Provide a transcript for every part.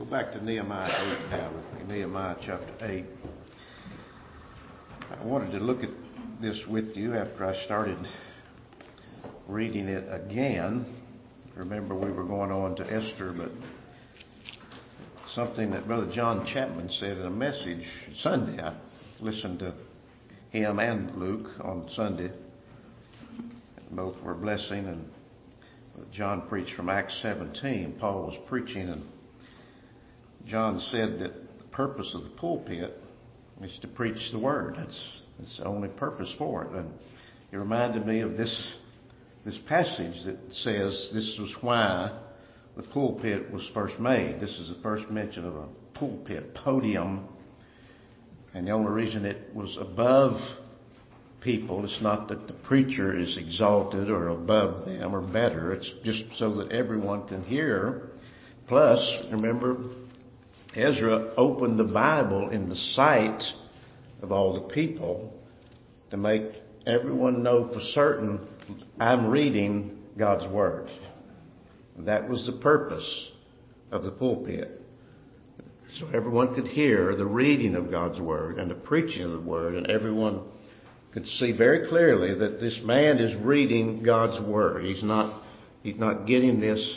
Go back to Nehemiah 8 now with me. Nehemiah chapter 8. I wanted to look at this with you after I started reading it again. Remember, we were going on to Esther, but something that Brother John Chapman said in a message Sunday. I listened to him and Luke on Sunday. Both were a blessing, and John preached from Acts 17. Paul was preaching, and John said that the purpose of the pulpit is to preach the Word. That's the only purpose for it. And it reminded me of this passage that says this was why the pulpit was first made. This is the first mention of a pulpit, podium. And the only reason it was above people, it's not that the preacher is exalted or above them or better. It's just so that everyone can hear. Plus, remember, Ezra opened the Bible in the sight of all the people to make everyone know for certain, I'm reading God's Word. That was the purpose of the pulpit. So everyone could hear the reading of God's Word and the preaching of the Word, and everyone could see very clearly that this man is reading God's Word. He's not getting this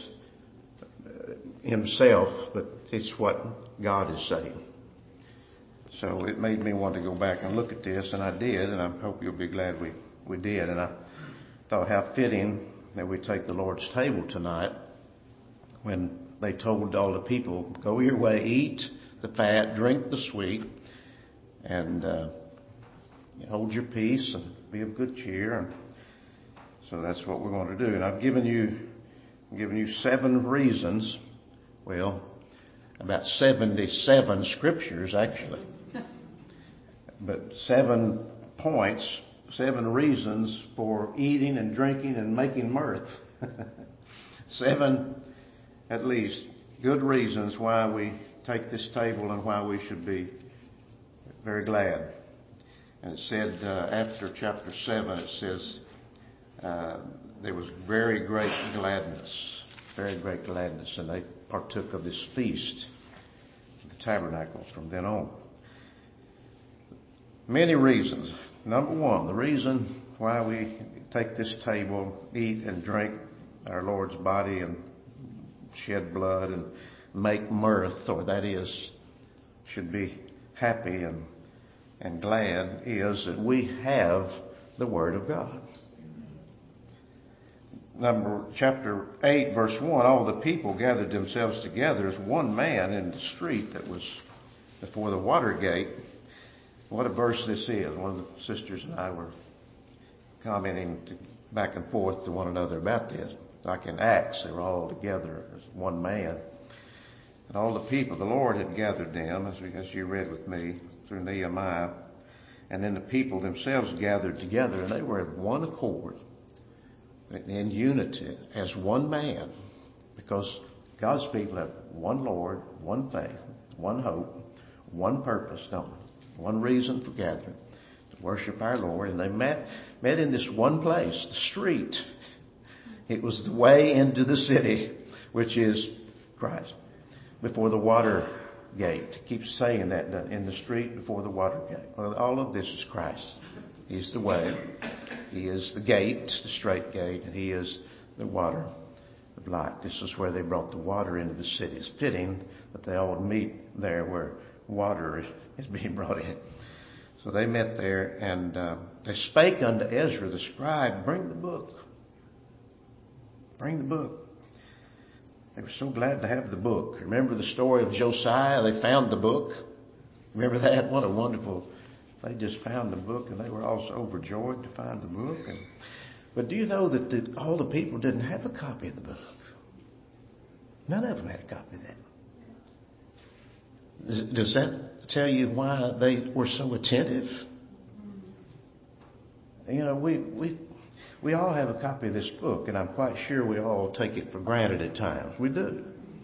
himself, but it's what God is saying. So it made me want to go back and look at this, and I did, and I hope you'll be glad we did. And I thought how fitting that we take the Lord's table tonight when they told all the people, go your way, eat the fat, drink the sweet, and hold your peace and be of good cheer. And so that's what we're going to do. And I've given you 7 reasons, well, about 77 scriptures actually, but 7 points, 7 reasons for eating and drinking and making mirth. 7 at least good reasons why we take this table and why we should be very glad. And it said after chapter 7, it says there was very great gladness, and they partook of this feast of the tabernacle from then on. Many reasons. Number 1, the reason why we take this table, eat and drink our Lord's body and shed blood and make mirth, or that is, should be happy and glad, is that we have the Word of God. Chapter 8, verse 1, all the people gathered themselves together as one man in the street that was before the water gate. What a verse this is. One of the sisters and I were commenting back and forth to one another about this. Like in Acts, they were all together as one man. And all the people, the Lord had gathered them, as you read with me, through Nehemiah. And then the people themselves gathered together, and they were in one accord, in unity, as one man. Because God's people have one Lord, one faith, one hope, one purpose, don't they? One reason for gathering, to worship our Lord. And they met in this one place, the street. It was the way into the city, which is Christ, before the water gate. It keeps saying that, in the street before the water gate. Well, all of this is Christ. He's the way. He is the gate, the straight gate, and He is the water of life. This is where they brought the water into the city. It's fitting that they all would meet there where water is being brought in. So they met there, and they spake unto Ezra the scribe, bring the book. Bring the book. They were so glad to have the book. Remember the story of Josiah? They found the book. Remember that? What a wonderful... They just found the book, and they were all so overjoyed to find the book. But do you know that all the people didn't have a copy of the book? None of them had a copy of that. Does that tell you why they were so attentive? You know, we all have a copy of this book, and I'm quite sure we all take it for granted at times. We do.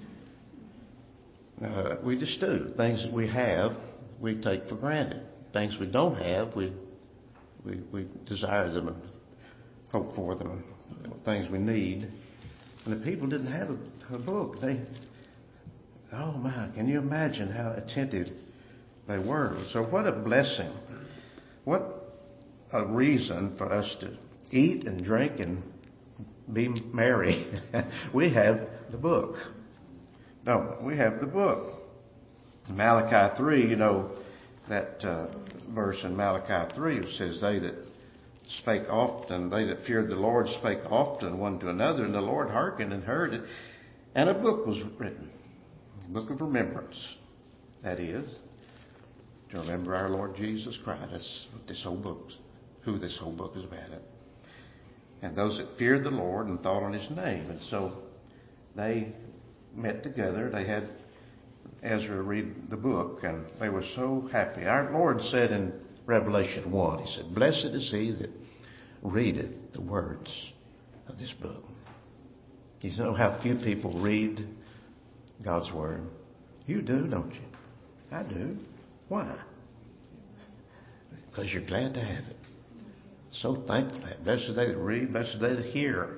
We just do. Things that we have, we take for granted. Things we don't have, we desire them and hope for them. Things we need. And the people didn't have a book. Oh my, can you imagine how attentive they were? So what a blessing. What a reason for us to eat and drink and be merry. We have the book. No, we have the book. Malachi 3, you know, that verse in Malachi 3 says, they that spake often, they that feared the Lord spake often one to another, and the Lord hearkened and heard it. And a book was written, a book of remembrance, that is, to remember our Lord Jesus Christ. That's what this whole book is about. And those that feared the Lord and thought on His name. And so they met together. They had Ezra read the book, and they were so happy. Our Lord said in Revelation 1, He said, "Blessed is he that readeth the words of this book." You know how few people read God's Word? You do, don't you? I do. Why? Because you're glad to have it. So thankful to have it. Blessed are they that read, blessed are they that hear.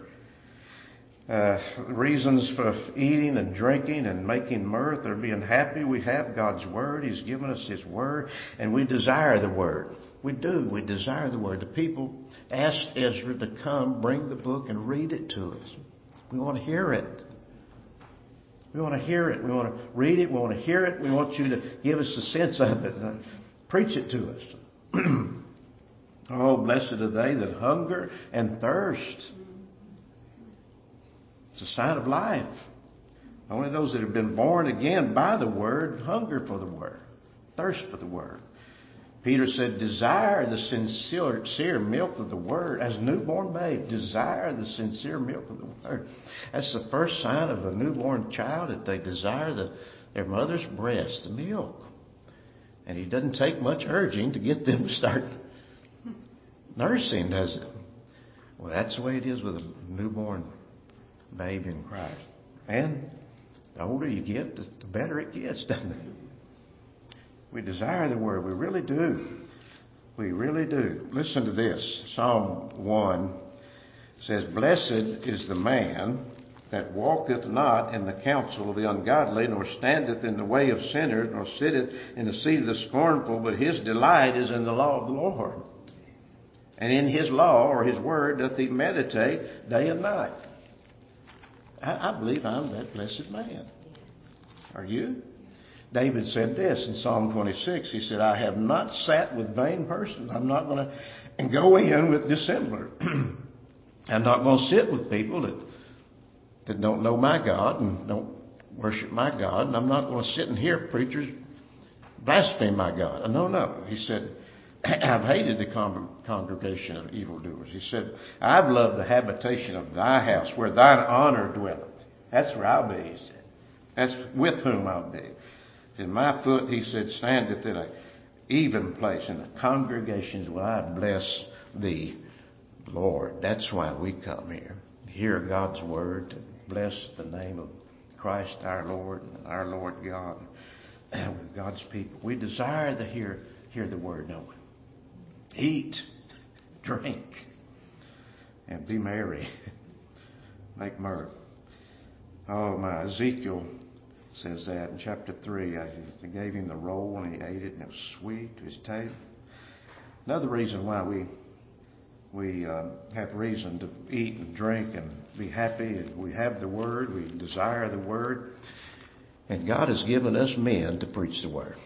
Reasons for eating and drinking and making mirth or being happy. We have God's Word. He's given us His Word, and we desire the Word. We do. We desire the Word. The people asked Ezra to come, bring the book, and read it to us. We want to hear it. We want to hear it. We want to read it. We want to hear it. We want you to give us a sense of it. Preach it to us. Oh, blessed are they that hunger and thirst. It's a sign of life. Only those that have been born again by the Word hunger for the Word, thirst for the Word. Peter said, desire the sincere milk of the Word. As a newborn babe, desire the sincere milk of the Word. That's the first sign of a newborn child, that they desire their mother's breast, the milk. And it doesn't take much urging to get them to start nursing, does it? Well, that's the way it is with a newborn babe in Christ. And the older you get, the better it gets, doesn't it? We desire the Word. We really do. We really do. Listen to this. Psalm 1 says, "Blessed is the man that walketh not in the counsel of the ungodly, nor standeth in the way of sinners, nor sitteth in the seat of the scornful, but his delight is in the law of the Lord. And in His law," or His Word, "doth he meditate day and night." I believe I'm that blessed man. Are you? David said this in Psalm 26. He said, "I have not sat with vain persons." I'm not going to go in with dissemblers. I'm not going to sit with people that don't know my God and don't worship my God. And I'm not going to sit and hear preachers blaspheme my God. No. He said, "I've hated the congregation of evildoers." He said, "I've loved the habitation of thy house, where thine honor dwelleth." That's where I'll be, he said. That's with whom I'll be. "And my foot," he said, "standeth in an even place. In the congregations will I bless thee, Lord." That's why we come here. Hear God's Word, to bless the name of Christ our Lord and our Lord God with God's people. We desire to hear the Word, don't we? Eat, drink, and be merry. Make mirth. Oh my, Ezekiel says that in chapter 3. They gave him the roll and he ate it, and it was sweet to his taste. Another reason why we have reason to eat and drink and be happy is we have the Word, we desire the Word, and God has given us men to preach the Word.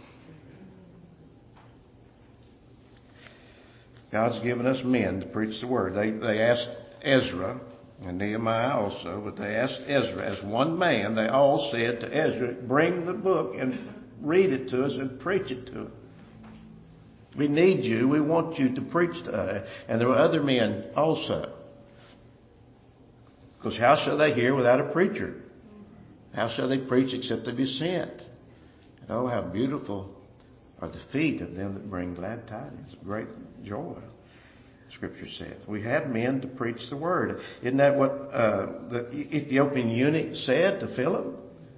God's given us men to preach the Word. They asked Ezra, and Nehemiah also, but they asked Ezra as one man. They all said to Ezra, "Bring the book and read it to us and preach it to us. We need you. We want you to preach to us." And there were other men also. Because how shall they hear without a preacher? How shall they preach except they be sent? And oh, how beautiful are the feet of them that bring glad tidings of great joy, Scripture says. We have men to preach the Word. Isn't that what the Ethiopian eunuch said to Philip?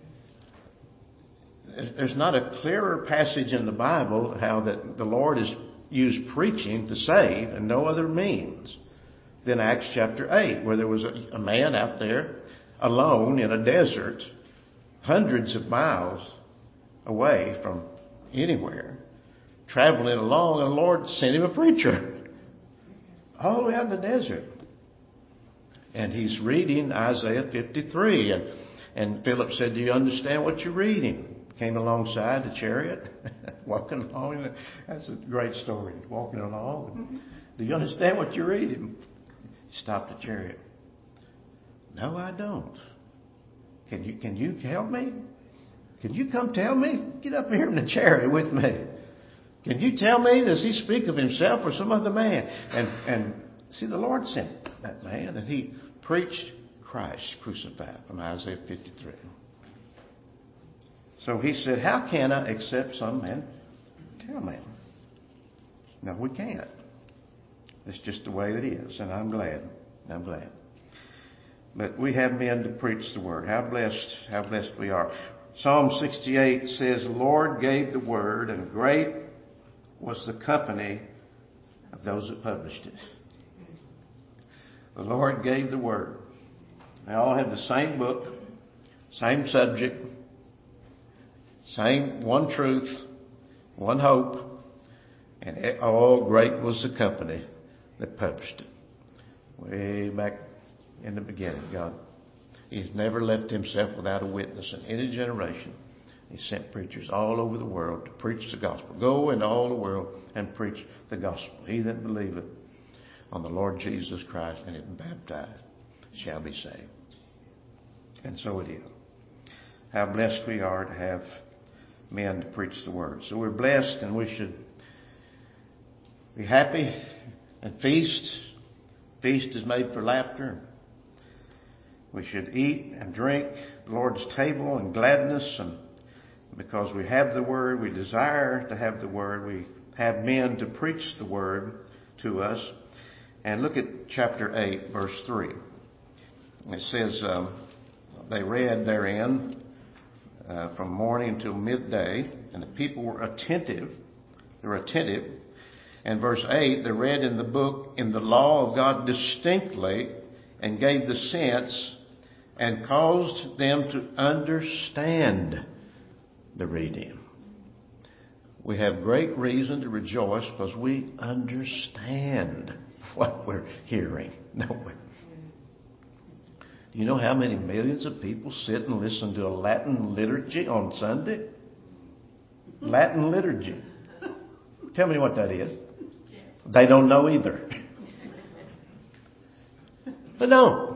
There's not a clearer passage in the Bible how that the Lord has used preaching to save and no other means than Acts chapter 8, where there was a man out there alone in a desert hundreds of miles away from anywhere, traveling along, and the Lord sent him a preacher all the way out in the desert. And he's reading Isaiah 53. And Philip said, do you understand what you're reading? Came alongside the chariot, walking along. That's a great story, walking along. Do you understand what you're reading? He stopped the chariot. No, I don't. Can you help me? Can you come tell me? Get up here in the chariot with me. Can you tell me, does he speak of himself or some other man? And see, the Lord sent that man, and he preached Christ crucified from Isaiah 53. So he said, how can I accept some man tell me? No, we can't. It's just the way it is, and I'm glad. I'm glad. But we have men to preach the word. How blessed we are. Psalm 68 says, the Lord gave the word, and great was the company of those that published it. The Lord gave the word. They all have the same book, same subject, same one truth, one hope, and great was the company that published it. Way back in the beginning, God, He's never left Himself without a witness in any generation. He sent preachers all over the world to preach the gospel. Go into all the world and preach the gospel. He that believeth on the Lord Jesus Christ and is baptized shall be saved. And so it is. How blessed we are to have men to preach the word. So we're blessed, and we should be happy and feast. Feast is made for laughter. We should eat and drink the Lord's table in gladness, and because we have the word, we desire to have the word. We have men to preach the word to us. And look at chapter 8, verse 3. It says, they read therein from morning until midday, and the people were attentive. They were attentive. And verse 8, they read in the book, in the law of God distinctly, and gave the sense, and caused them to understand the reading. We have great reason to rejoice because we understand what we're hearing, don't we? Do you know how many millions of people sit and listen to a Latin liturgy on Sunday? Latin liturgy. Tell me what that is. They don't know either. They don't.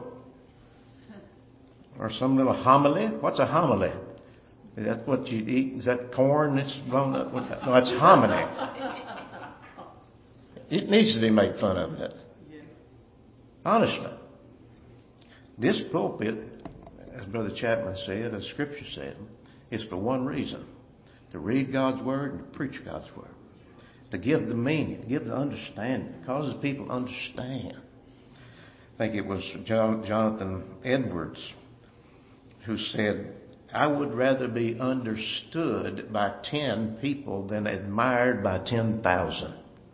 Or some little homily. What's a homily? Is that what you eat? Is that corn that's blown up? No, it's hominy. It needs to be made fun of, it. Honestly. This pulpit, as Brother Chapman said, as Scripture said, is for one reason. To read God's Word and to preach God's Word. To give the meaning, to give the understanding. It causes people to understand. I think it was Jonathan Edwards who said, I would rather be understood by 10 people than admired by 10,000.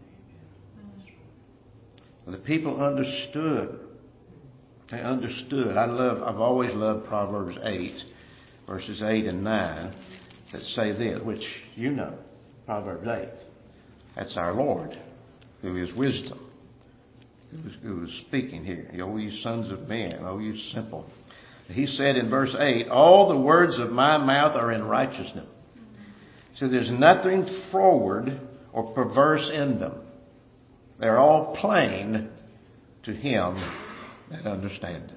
The people understood. They understood. I've always loved Proverbs 8, verses 8 and 9, that say this, which you know, Proverbs 8. That's our Lord, who is wisdom, who is speaking here. O you sons of men, O you simple. He said in verse 8, all the words of my mouth are in righteousness. So there's nothing froward or perverse in them. They're all plain to him that understandeth.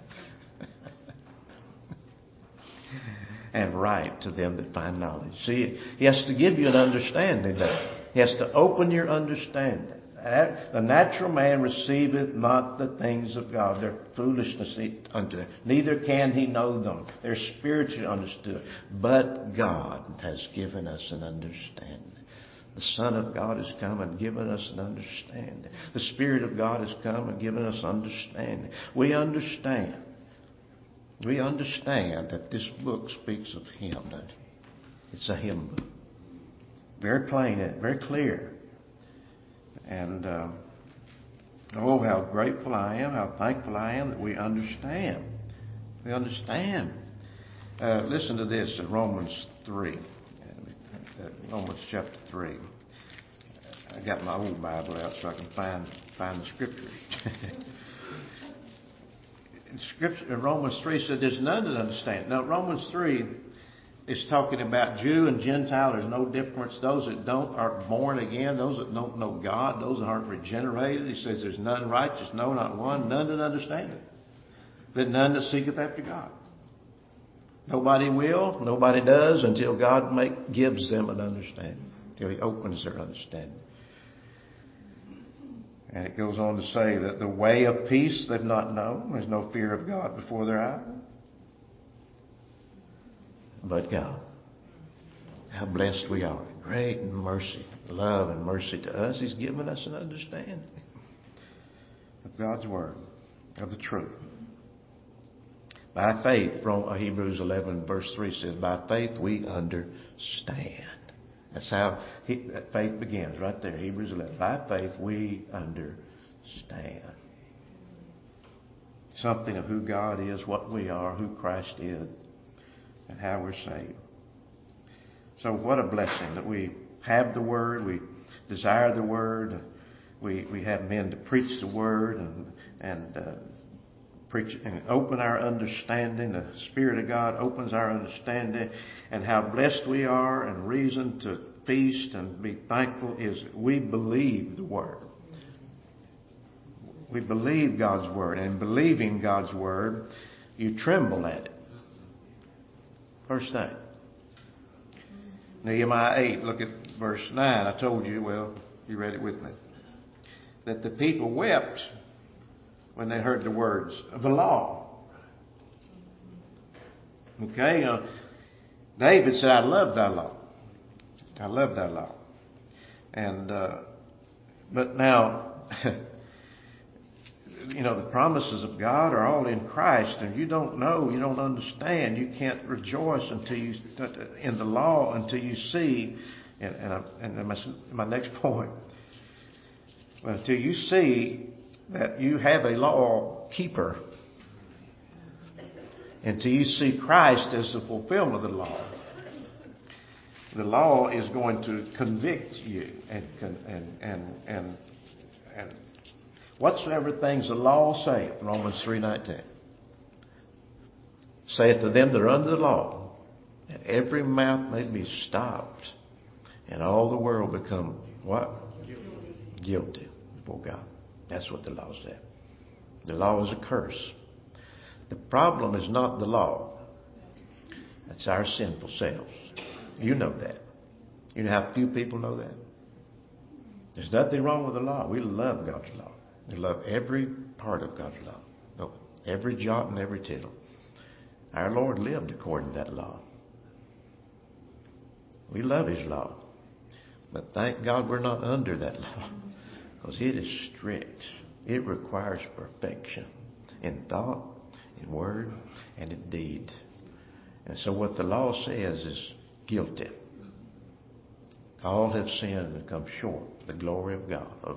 And right to them that find knowledge. See, he has to give you an understanding there. He has to open your understanding. The natural man receiveth not the things of God. They're foolishness unto him. Neither can he know them. They're spiritually understood. But God has given us an understanding. The Son of God has come and given us an understanding. The Spirit of God has come and given us understanding. We understand. We understand that this book speaks of Him. It's a hymn book. Very plain, very clear. And oh, how grateful I am, how thankful I am that we understand. We understand. Listen to this in Romans 3. Romans chapter 3. I got my old Bible out so I can find the scriptures. Scripture, Romans 3 said there's none that understand. Now, Romans 3 is talking about Jew and Gentile. There's no difference. Those that aren't born again, those that don't know God, those that aren't regenerated. He says there's none righteous, no, not one, none that understand it. That none that seeketh after God. Nobody will, nobody does until God gives them an understanding, until He opens their understanding. And it goes on to say that the way of peace they've not known. There's no fear of God before their eyes. But God, how blessed we are. Great mercy, love and mercy to us. He's given us an understanding of God's Word, of the truth. By faith, Hebrews 11 verse 3 says, by faith we understand. That's how faith begins, right there. Hebrews 11. By faith we understand. Something of who God is, what we are, who Christ is, and how we're saved. So what a blessing that we have the Word, we desire the Word, we have men to preach the Word and preach and open our understanding. The Spirit of God opens our understanding, and how blessed we are, and reason to feast and be thankful is we believe the Word. We believe God's Word, and in believing God's Word, you tremble at it. Verse 9. Nehemiah 8, look at verse 9. I told you, well, you read it with me, that the people wept when they heard the words of the law. Okay? David said, I love thy law. I love thy law. And, but now, the promises of God are all in Christ, and you don't know, you don't understand, you can't rejoice in the law until you see, and my next point, until you see that you have a law keeper, until you see Christ as the fulfillment of the law. The law is going to convict you and whatsoever things the law saith, Romans 3:19, saith to them that are under the law, that every mouth may be stopped, and all the world become what? Guilty before God. That's what the law said. The law is a curse. The problem is not the law. That's our sinful selves. You know that. You know how few people know that? There's nothing wrong with the law. We love God's law. We love every part of God's law. No, every jot and every tittle. Our Lord lived according to that law. We love His law. But thank God we're not under that law. Because it is strict. It requires perfection in thought, in word, and in deed. And so what the law says is guilty. All have sinned and come short of the glory of God, of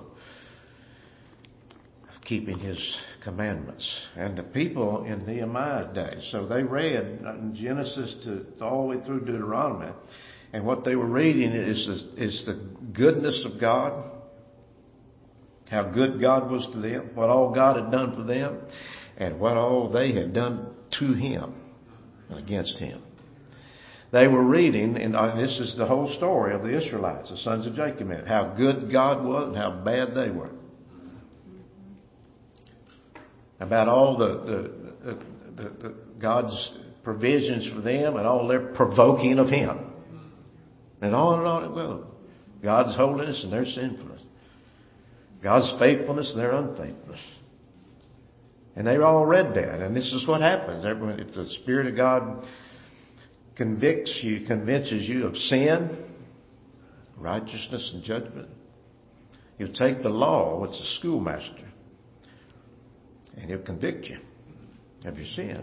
keeping His commandments. And the people in Nehemiah's day, so they read Genesis to all the way through Deuteronomy, and what they were reading is the goodness of God, how good God was to them, what all God had done for them, and what all they had done to Him and against Him. They were reading, and this is the whole story of the Israelites, the sons of Jacob, how good God was and how bad they were. About all the God's provisions for them and all their provoking of Him. And on it goes. God's holiness and their sinfulness. God's faithfulness and their unfaithfulness. And they all read that. And this is what happens. If the Spirit of God convinces you of sin, righteousness, and judgment, He'll take the law, it's a schoolmaster, and He'll convict you of your sin.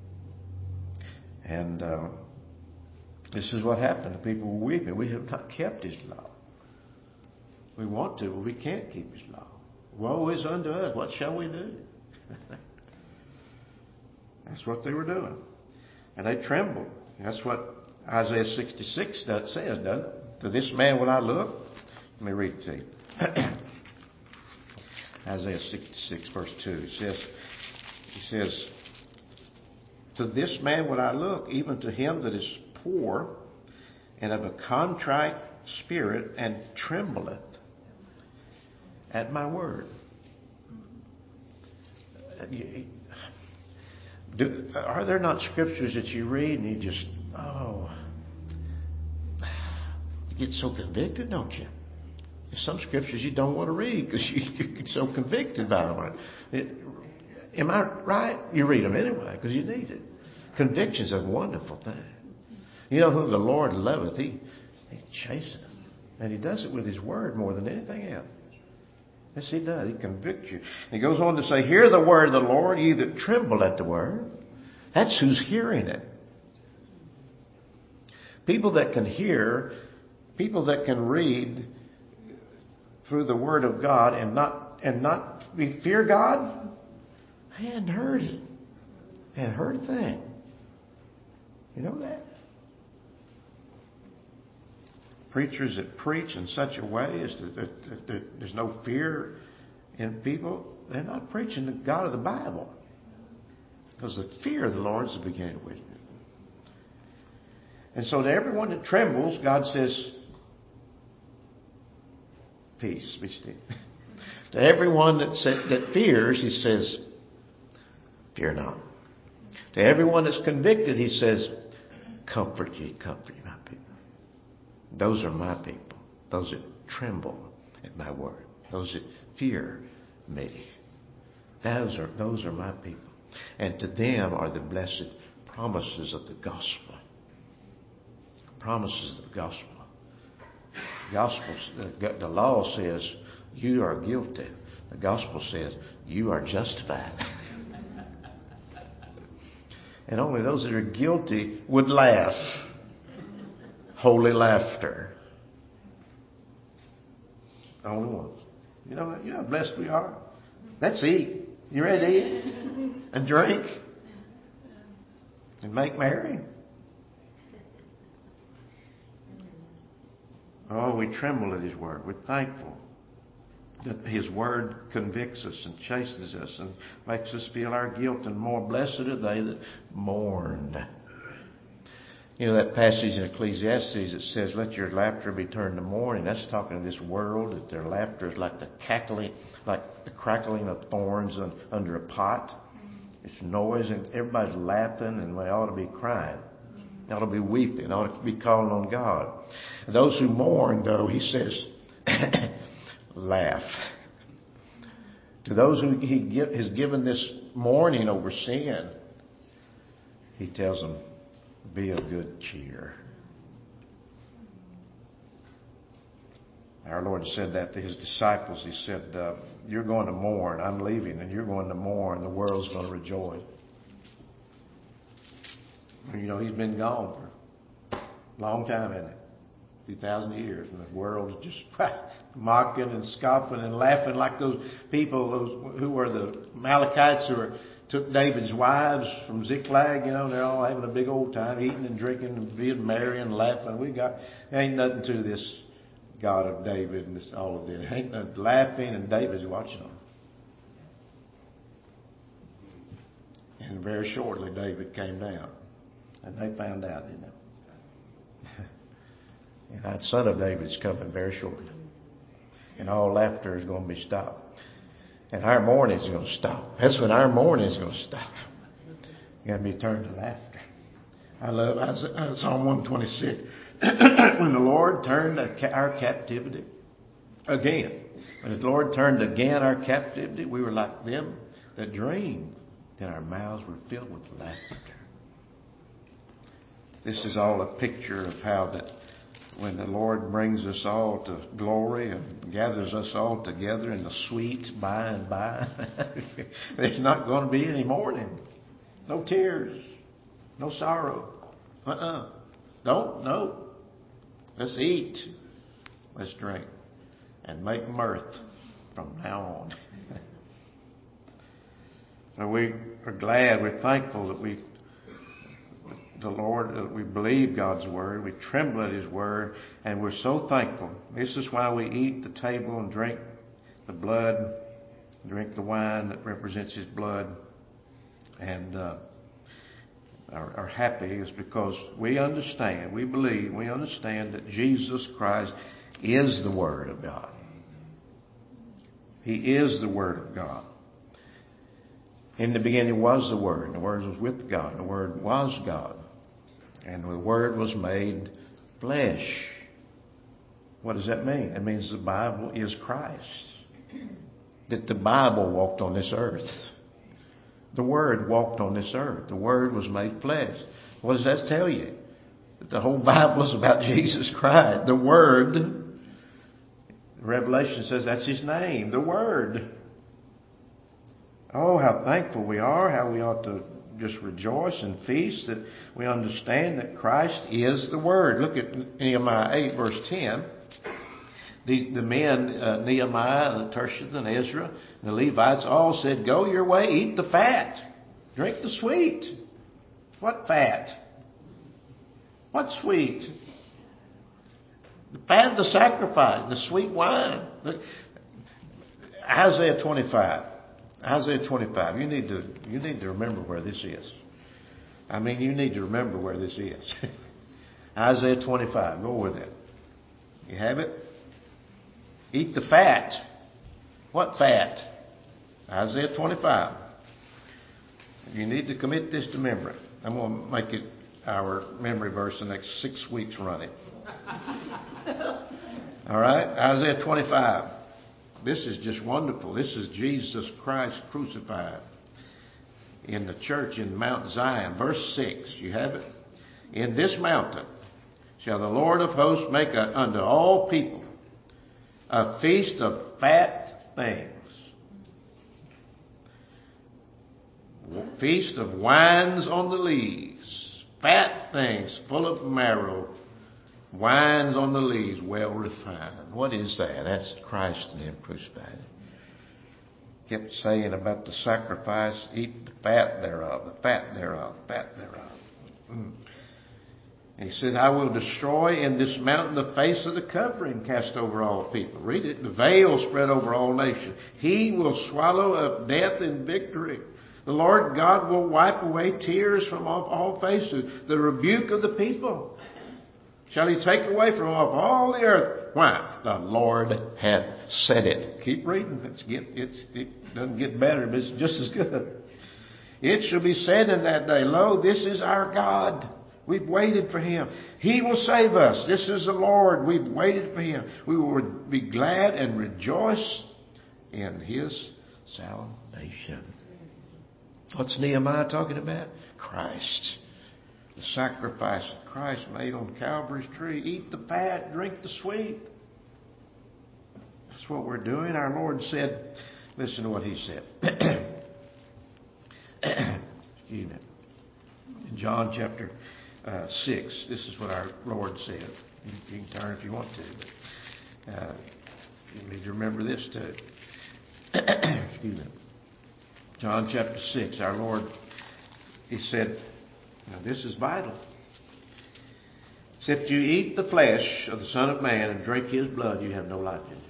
And this is what happened. The people were weeping. We have not kept His law. We want to, but we can't keep His law. Woe is unto us. What shall we do? That's what they were doing. And they trembled. That's what Isaiah 66 says, doesn't it? To this man will I look. Let me read it to you. Isaiah 66 verse 2. He says, to this man will I look, even to him that is poor and of a contrite spirit, and trembleth at my word. Are there not scriptures that you read and you just, you get so convicted, don't you? There's some scriptures you don't want to read because you get so convicted by them. Am I right? You read them anyway because you need it. Conviction's a wonderful thing. You know who the Lord loveth? He chasteneth. And He does it with His word more than anything else. Yes, He does. He convicts you. And He goes on to say, hear the word of the Lord, ye that tremble at the word. That's who's hearing it. People that can hear, people that can read through the word of God and not fear God, I hadn't heard it. I hadn't heard a thing. You know that? Preachers that preach in such a way as that there's no fear in people, they're not preaching the God of the Bible. Because the fear of the Lord is the beginning of wisdom. And so to everyone that trembles, God says, peace, be still. To everyone that fears, He says, fear not. To everyone that's convicted, He says, comfort ye, my people. Those are my people. Those that tremble at my word. Those that fear me. Those are my people. And to them are the blessed promises of the gospel. Promises of the gospel. The law says you are guilty. The gospel says you are justified. And only those that are guilty would laugh. Holy laughter. Only ones. You know how blessed we are? Let's eat. You ready to eat? And drink? And make merry? Oh, we tremble at His word. We're thankful that His word convicts us and chastens us and makes us feel our guilt. And more blessed are they that mourn. You know that passage in Ecclesiastes that says, let your laughter be turned to mourning. That's talking to this world, that their laughter is like the crackling of thorns under a pot. It's noise and everybody's laughing, and we ought to be crying. They ought to be weeping. Ought to be calling on God. And those who mourn, though, He says, laugh. To those who He has given this mourning over sin, He tells them, be of good cheer. Our Lord said that to His disciples. He said, you're going to mourn. I'm leaving, and you're going to mourn. The world's going to rejoice. You know, He's been gone for a long time, hasn't it? 2,000 years. And the world's just mocking and scoffing and laughing like those people who were the Amalekites who took David's wives from Ziklag. You know, they're all having a big old time, eating and drinking and being merry and laughing. There ain't nothing to this God of David and all of this. Ain't nothing laughing, and David's watching them. And very shortly, David came down. And they found out, didn't they? And that son of David's coming very shortly. And all laughter is going to be stopped. And our mourning is going to stop. That's when our mourning is going to stop. It's going to be turned to laughter. I love Psalm 126. When the Lord turned our captivity again. When the Lord turned again our captivity, we were like them that dream. Then our mouths were filled with laughter. This is all a picture of how that when the Lord brings us all to glory and gathers us all together in the sweet by and by, there's not going to be any mourning. No tears. No sorrow. No. Let's eat. Let's drink. And make mirth from now on. So we are glad, we're thankful that the Lord, we believe God's Word, we tremble at His Word, and we're so thankful. This is why we eat the table and drink the blood, drink the wine that represents His blood, and are happy, is because we understand, we believe, we understand that Jesus Christ is the Word of God. He is the Word of God. In the beginning was the Word, and the Word was with God, and the Word was God. And the Word was made flesh. What does that mean? It means the Bible is Christ. That the Bible walked on this earth. The Word walked on this earth. The Word was made flesh. What does that tell you? That the whole Bible is about Jesus Christ. The Word, Revelation says that's His name, the Word. Oh, how thankful we are, how we ought to just rejoice and feast that we understand that Christ is the Word. Look at Nehemiah 8, verse 10. The men, Nehemiah, and Tertius, and Ezra, and the Levites all said, "Go your way, eat the fat, drink the sweet." What fat? What sweet? The fat of the sacrifice, the sweet wine. Look, Isaiah 25. Isaiah 25. You need to remember where this is. I mean, you need to remember where this is. Isaiah 25. Go with it. You have it? Eat the fat. What fat? Isaiah 25. You need to commit this to memory. I'm going to make it our memory verse the next 6 weeks running. All right? Isaiah 25. This is just wonderful. This is Jesus Christ crucified in the church in Mount Zion. Verse 6. You have it? In this mountain shall the Lord of hosts make unto all people a feast of fat things. Feast of wines on the lees. Fat things full of marrow. Wines on the lees, well refined. What is that? That's Christ and Him crucified. Kept saying about the sacrifice, eat the fat thereof, the fat thereof, the fat thereof. And He says, I will destroy in this mountain the face of the covering cast over all people. Read it. The veil spread over all nations. He will swallow up death in victory. The Lord God will wipe away tears from off all faces. The rebuke of the people shall He take away from off all the earth. Why? The Lord hath said it. Keep reading. It doesn't get better, but it's just as good. It shall be said in that day, Lo, this is our God. We've waited for Him. He will save us. This is the Lord. We've waited for Him. We will be glad and rejoice in His salvation. What's Nehemiah talking about? Christ. The sacrifice that Christ made on Calvary's tree. Eat the fat, drink the sweet. That's what we're doing. Our Lord said, listen to what He said. Excuse me. In John chapter 6, this is what our Lord said. You can turn if you want to, but you need to remember this too. Excuse me. John chapter 6, our Lord, He said, now this is vital. Except you eat the flesh of the Son of Man and drink His blood, you have no life in you.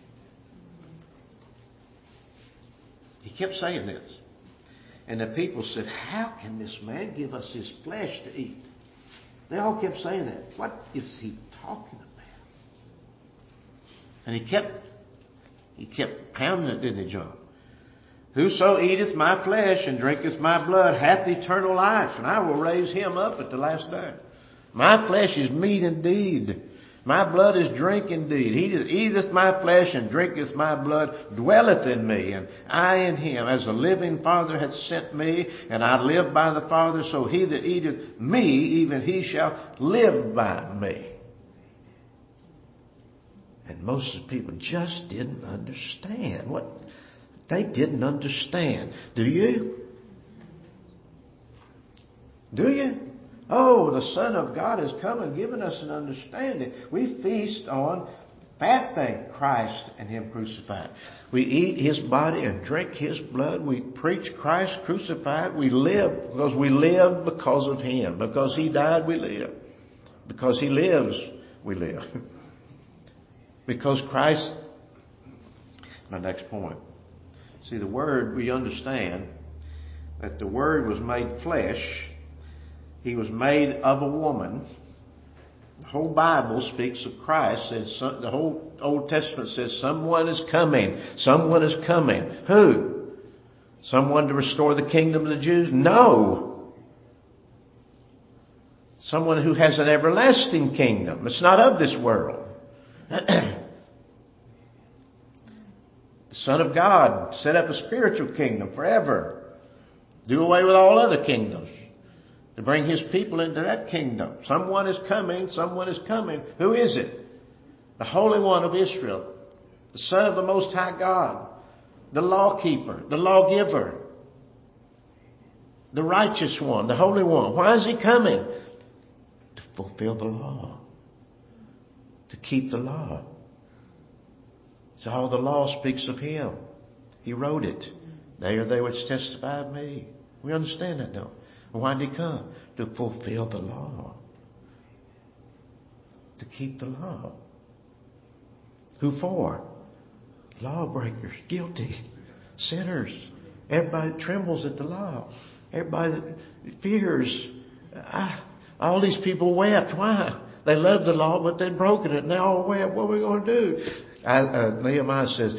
He kept saying this. And the people said, how can this man give us His flesh to eat? They all kept saying that. What is He talking about? And He kept pounding it, didn't He, John? Whoso eateth my flesh and drinketh my blood hath eternal life, and I will raise him up at the last day. My flesh is meat indeed. My blood is drink indeed. He that eateth my flesh and drinketh my blood dwelleth in me, and I in him. As the living Father hath sent me, and I live by the Father, so he that eateth me, even he shall live by me. And most of the people just didn't understand. They didn't understand. Do you? Do you? Oh, the Son of God has come and given us an understanding. We feast on That thing, Christ and Him crucified. We eat His body and drink His blood. We preach Christ crucified. We live because of Him. Because He died, we live. Because He lives, we live. Because Christ... My next point. See, the Word, we understand that the Word was made flesh. He was made of a woman. The whole Bible speaks of Christ. The whole Old Testament says someone is coming. Someone is coming. Who? Someone to restore the kingdom of the Jews? No. Someone who has an everlasting kingdom. It's not of this world. The Son of God set up a spiritual kingdom forever. Do away with all other kingdoms. To bring His people into that kingdom. Someone is coming. Someone is coming. Who is it? The Holy One of Israel. The Son of the Most High God. The lawkeeper. The lawgiver. The righteous one. The Holy One. Why is He coming? To fulfill the law. To keep the law. So all the law speaks of Him. He wrote it. They are they which testify of me. We understand that, don't we? Why did He come? To fulfill the law. To keep the law. Who for? Lawbreakers, guilty, sinners. Everybody trembles at the law. Everybody fears. All these people wept. Why? They loved the law, but they'd broken it. And they all wept. What are we going to do? Nehemiah says,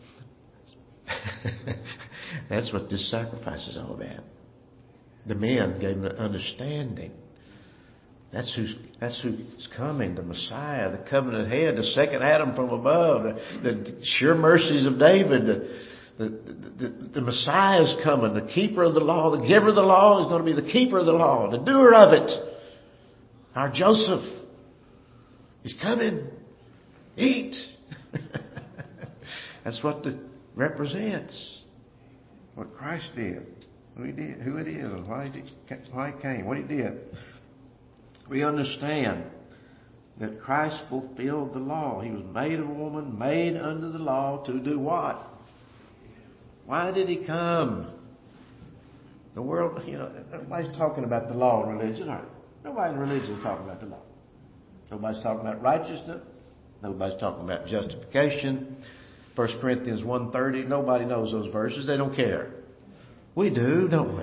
that's what this sacrifice is all about. The men gave them the understanding. That's who's coming, the Messiah, the covenant head, the second Adam from above, the sure mercies of David. The Messiah is coming, the keeper of the law, the giver of the law is going to be the keeper of the law, the doer of it. Our Joseph, He's coming. Eat. That's what it represents. What Christ did. Who it is, and why He came, what He did. We understand that Christ fulfilled the law. He was made of a woman, made under the law to do what? Why did He come? The world, nobody's talking about the law in religion, are they? Nobody in religion is talking about the law. Nobody's talking about righteousness. Nobody's talking about justification. 1 Corinthians 1:30, nobody knows those verses. They don't care. We do, don't we?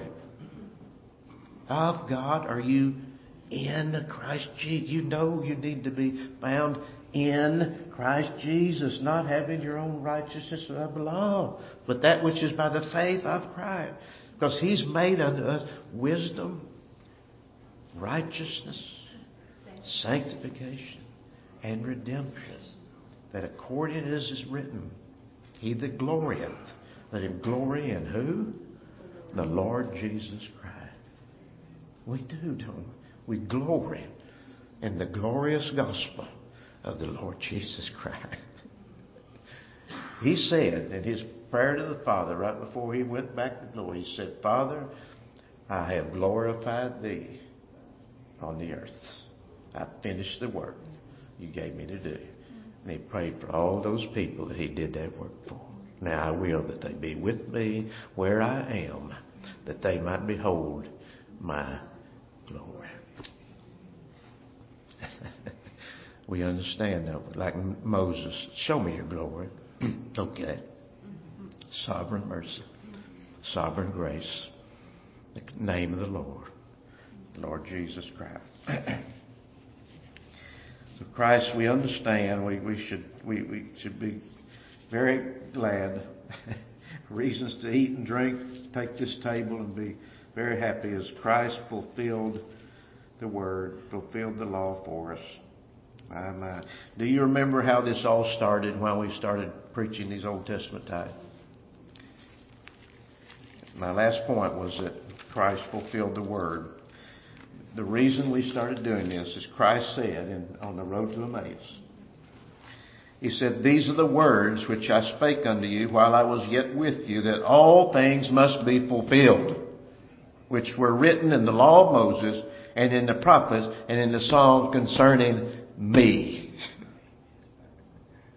Of God are you in Christ Jesus. You know you need to be found in Christ Jesus, not having your own righteousness of the law, but that which is by the faith of Christ. Because He's made unto us wisdom, righteousness, sanctification, and redemption. That according as is written, He that glorieth, let him glory in who? The Lord Jesus Christ. We do, don't we? We glory in the glorious gospel of the Lord Jesus Christ. He said in His prayer to the Father right before He went back to glory, He said, Father, I have glorified Thee on the earth. I finished the work You gave me to do. And He prayed for all those people that He did that work for. Now I will that they be with me where I am, that they might behold my glory. We understand that, like Moses, show me your glory. Okay. Sovereign mercy, sovereign grace, the name of the Lord Jesus Christ. So Christ, we understand. We should be very glad. Reasons to eat and drink, take this table and be very happy as Christ fulfilled the Word, fulfilled the law for us. My. Do you remember how this all started when we started preaching these Old Testament tithes? My last point was that Christ fulfilled the Word. The reason we started doing this is Christ said on the road to Emmaus. He said, These are the words which I spake unto you while I was yet with you, that all things must be fulfilled, which were written in the law of Moses and in the prophets and in the Psalms concerning me.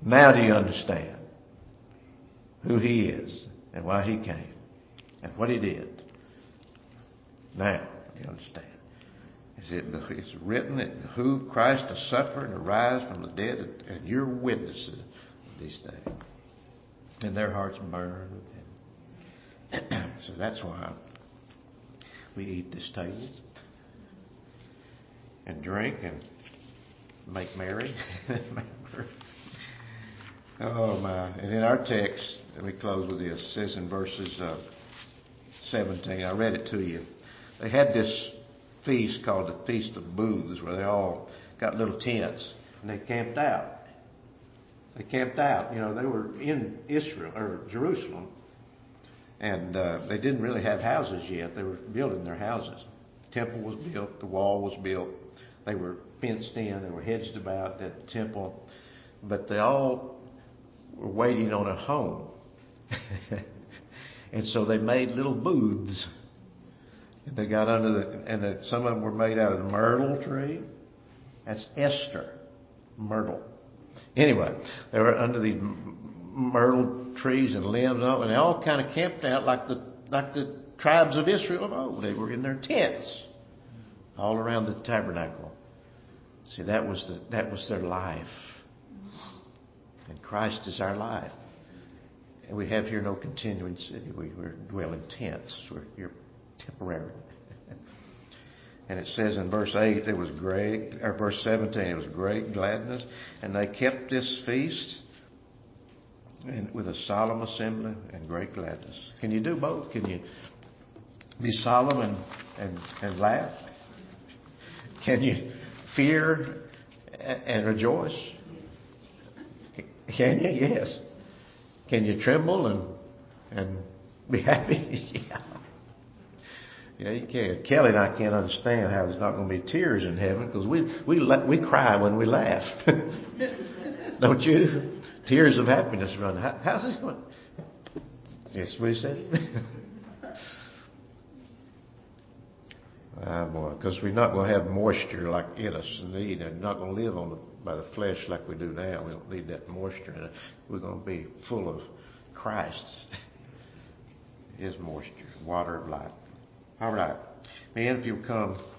Now do you understand who He is and why He came and what He did? Now you understand. It's written, it behooved Christ to suffer and to rise from the dead, and you're witnesses of these things. And their hearts burn within. So that's why we eat this table and drink and make merry. Oh my. And in our text, let me close with this. It says in verses 17, I read it to you. They had this feast called the Feast of Booths, where they all got little tents and they camped out. They camped out. You know, they were in Israel or Jerusalem, and they didn't really have houses yet. They were building their houses. The temple was built. The wall was built. They were fenced in. They were hedged about that temple, but they all were waiting on a home, and so they made little booths. They got under some of them were made out of the myrtle tree. That's Esther, myrtle. Anyway, they were under these myrtle trees and limbs, and they all kind of camped out like the tribes of Israel of old. They were in their tents all around the tabernacle. See, that was their life, and Christ is our life. And we have here no continuing city. We dwell in tents. You're temporary. And it says in verse 8, verse 17, it was great gladness. And they kept this feast with a solemn assembly and great gladness. Can you do both? Can you be solemn and laugh? Can you fear and rejoice? Can you? Yes. Can you tremble and be happy? Yeah. Yeah, you can. Kelly and I can't understand how there's not going to be tears in heaven, because we cry when we laugh. Don't you? Tears of happiness run. How's this going? Yes, what he said. Boy, because we're not going to have moisture like in us need. And not going to live by the flesh like we do now. We don't need that moisture in it. We're going to be full of Christ. His moisture, water of life. All right. Man, if you'll come.